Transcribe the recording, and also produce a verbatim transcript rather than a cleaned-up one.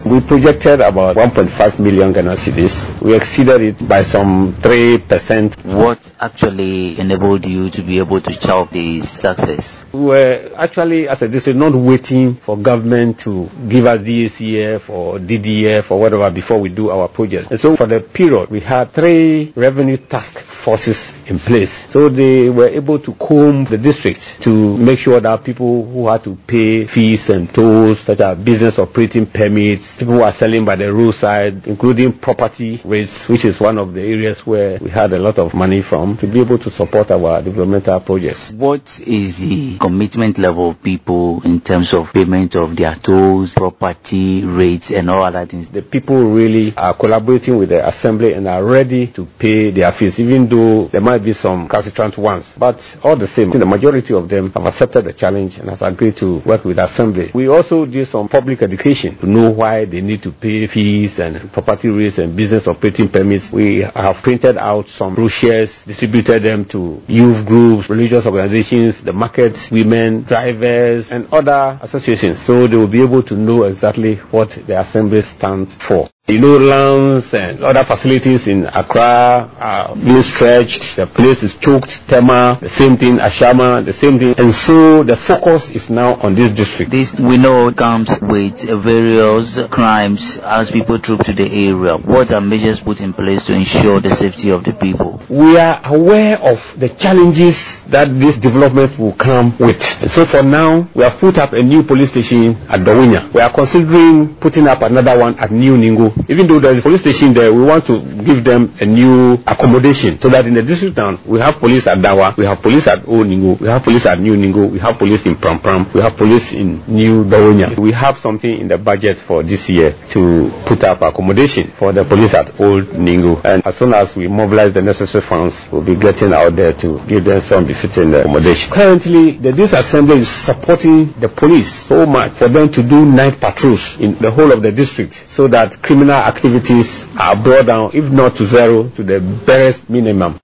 We projected about one point five million Ghana cedis. We exceeded it by some three percent. What actually enabled you to be able to achieve this success? We were actually, as a district, not waiting for government to give us D A C F or D D F or whatever before we do our projects. And so for the period, we had three revenue task forces in place. So they were able to comb the district to make sure that people who had to pay fees and tolls, such as business operating permits, people who are selling by the roadside, including property rates, which is one of the areas where we had a lot of money from, to be able to support our developmental projects. What is the commitment level of people in terms of payment of their tolls, property rates, and all other things? The people really are collaborating with the assembly and are ready to pay their fees, even though there might be some recalcitrant ones. But all the same, the majority of them have accepted the challenge and has agreed to work with the assembly. We also did some public education to know why they need to pay fees and property rates and business operating permits. We have printed out some brochures, distributed them to youth groups, religious organizations, the market, women, drivers, and other associations, so they will be able to know exactly what the assembly stands for. You know, lands and other facilities in Accra are being stretched. The place is choked. Tema, the same thing. Ashama, the same thing. And so the focus is now on this district. This, we know, comes with various crimes as people troop to the area. What are measures put in place to ensure the safety of the people? We are aware of the challenges that this development will come with. And so for now, we have put up a new police station at Dawinya. We are considering putting up another one at New Ningo. Even though there is a police station there, we want to give them a new accommodation so that in the district town, we have police at Dawa, we have police at Old Ningo, we have police at New Ningo, we have police in Pram Pram, we have police in New Dawonya. We have something in the budget for this year to put up accommodation for the police at Old Ningo. And as soon as we mobilize the necessary funds, we'll be getting out there to give them some befitting accommodation. Currently, the disassembly is supporting the police so much for them to do night patrols in the whole of the district so that criminal activities are brought down, if not to zero, to the barest minimum.